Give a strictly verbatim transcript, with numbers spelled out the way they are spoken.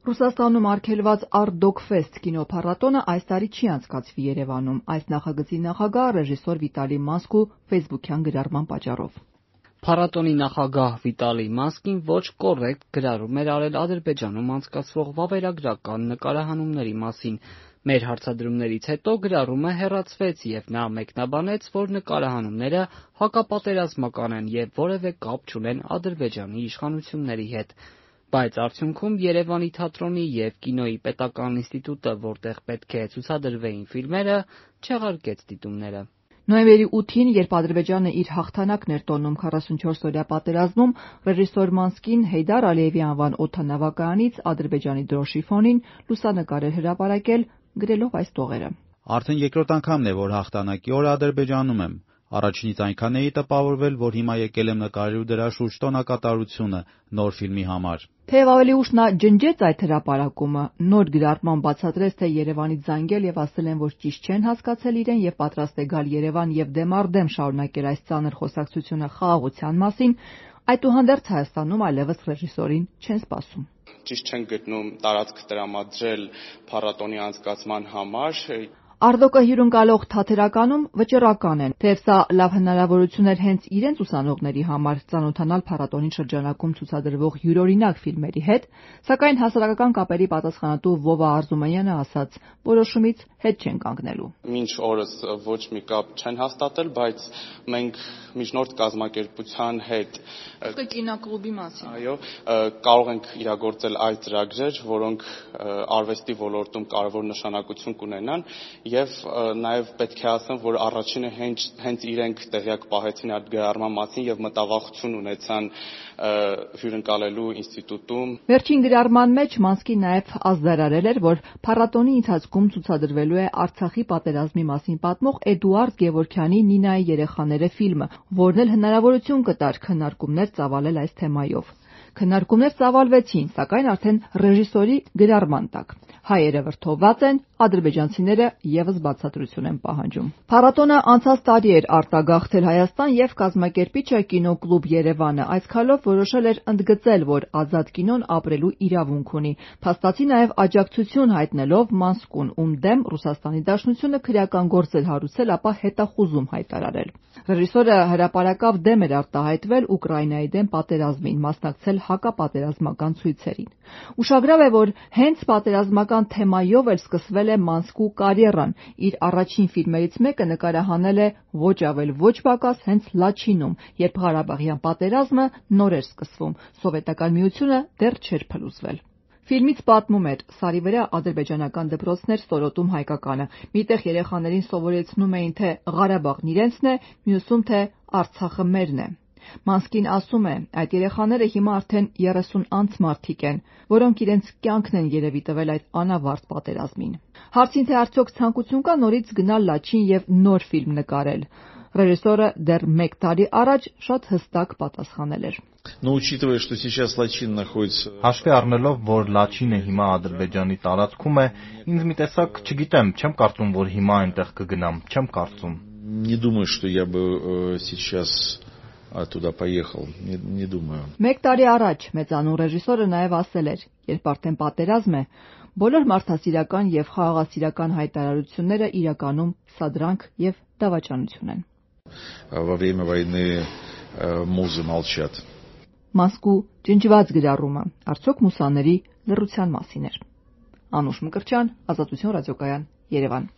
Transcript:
Ռուսաստանում արգելված Art-Dog-Fest կինոփառատոնը այս տարի չի անցկացվի Երևանում, այս նախագծի նախագահ ռեժիսոր Վիտալի Մասկու ֆեյսբուքյան գրառման պատճառով։ Փառատոնի նախագահ Վիտալի Մասկին ոչ կոռեկտ գրառում էր արել Ադրբեջանում անցկացվող վավերագրական նկարահանումների մասին։ Մեր հարցադրումներից հետո գրառումը հեռացվեց, եւ նա մեկնաբանեց, որ նկարահանումները հակապատերազմական են եւ որևէ կապ չունեն Ադրբեջանի իշխանությունների հետ։ Բայց արդյունքում Երևանի թատրոնի եւ կինոյի պետական ինստիտուտը, որտեղ պետք է ցուցադրվեին ֆիլմերը, չեղարկեց դիտումները։ Նոյեմբերի ութին, երբ Ադրբեջանը իր հաղթանակն էր տոնում քառասունչորս-օրյա պատերազմում, ռեժիսոր Մանսկին Հեյդար Ալիևի անվան օդանավակայանից Ադրբեջանի դրոշի ֆոնին լուսանկար էր հրապարակել, գրելով այս տողերը. Արդեն երկրորդ անգամն է, որ հաղթանակի օրը Ադրբեջանում եմ։ Առաջինից այնքան էի տպավորվել, որ հիմա եկել եմ նկարելու դրա շուրջ տոնակատարությունը նոր ֆիլմի համար։ Թեև ավելի ուշ նա ջնջեց այդ հրապարակումը, նոր գրառման բացատրեց, թե Երևանից զանգել եւ ասել են, որ ճիշտ չեն հասկացել իրեն եւ պատրաստ է գալ Երևան եւ դեմառդեմ շարունակել այս ծանր խոսակցությունը խաղաղության մասին, այդուհանդերձ Հայաստանում այլևս ռեժիսորին չեն սպասում։ Ճիշտ չեն գտնում տարածք տրամադրել փառատոնի անցկացման համար։ Art-Dog-ը հյուրընկալող թատերականում վճռական են, թեև սա լավ հնարավորություն էր հենց իրենց ուսանողների համար ծանոթանալ փառատոնի շրջանակում ցուցադրվող յուրօրինակ ֆիլմերի հետ, սակայն հասարակական կապերի պատասխանատու Վովա Արզումանյանը ասաց, որոշումից հետ չեն կանգնելու։ Մինչ օրս ոչ մի կապ չեն հաստատել, բայց մենք միջնորդ կազմակերպության հետ կինոկլուբի մասին։ Այո, կարող ենք իրագործել այլ ծրագրեր, որոնք արվեստի ոլորտում կարևոր նշանակություն կունենան, եւ նաեւ պետք է ասեմ, որ առաջինը հենց հենց իրենք տեղյակ պահեցին այդ գրառման մասին եւ մտավախություն ունեցան հյուրընկալելու ինստիտուտում։ Վերջին գրառման մեջ Մանսկին նաեւ ազդարարել էր, որ փառատոնի ընթացքում ցուցադրվելու է Արցախի պատերազմի մասին պատմող Էդուարդ Գևորգյանի Նինայի երեխաները ֆիլմը, որն էլ հնարավորություն կտար քննարկումներ ծավալել այս թեմայով։ Քննարկումներ ծավալվեցին, սակայն արդեն ռեժիսորի գրառման տակ։ Հայերը վրդովված են, ադրբեջանցիները եւս բացատրություն են պահանջում։ Փառատոնը անցած տարի էր արտագաղթել Հայաստան եւ կազմակերպիչը կինոկլուբ Երևանը այսքանով որոշել էր ընդգծել, որ ազատ կինոն ապրելու իրավունք ունի, փաստացի նաեւ աջակցություն հայտնելով Մանսկուն, ում դեմ Ռուսաստանի Դաշնությունը քրեական գործեր հարուցել, ապա հետախուզում հայտարարել։ Ռեժիսորը հրապարակավ դեմ էր արտահայտվել Ուկրաինայի դեմ պատերազմին, մասնակցել հակապատերազմական ցույցերին։ Ուշագրավ է, որ հենց պատերազմական թեմայով էլ սկսվել է Մանսկու կարիերան։ Իր առաջին ֆիլմերից մեկը նկարահանել է ոչ ավել ոչ պակաս հենց Լաչինում, երբ Ղարաբաղյան պատերազմը նոր էր սկսվում, Սովետական Միությունը դեռ չէր փլուզվել։ Ֆիլմից պատմում էր, սարի վրա ադրբեջանական դպրոցներ ստորոտում հայկականը, միտեղ երեխաներին սովորեցնում էին, թե Ղարաբաղն իրենցն է, մյուսում թե Արցախը մերն է։ Մանսկին ասում է, այդ երեխաները հիմա արդեն երեսուն անց մարդիկ են, որոնք իրենց կյանքն են երևի տվել այդ անավարտ պատերազմին։ Հարցին, թե արդյոք ցանկություն կա նորից գնալ Լաչին եւ նոր ֆիլմ նկարել, ռեժիսորը դեռ մեկ տարի առաջ շատ հստակ պատասխանել էր. Հաշվի առնելով, որ Լաչինը հիմա Ադրբեջանի տարածքում է, ինձ մի տեսակ չգիտեմ, չեմ կարծում, որ հիմա այնտեղ կգնամ, չեմ կարծում։ Не думаю, что я бы сейчас туда поехал, не, не думаю. Մեկ տարի առաջ մեծանուն ռեժիսորը նաև ասել էր, երբ արդեն պատերազմ է, բոլոր մարդասիրական եւ խաղաղասիրական հայտարարությունները իրականում սադրանք եւ դավաճանություն են։ Во время войны музы молчат. Մասկու ջնջված գրառումը արդյոք մուսաների լռության մասին էր։ Անուշ Մկրտչյան, Ազատություն ռադիոկայան, Երևան։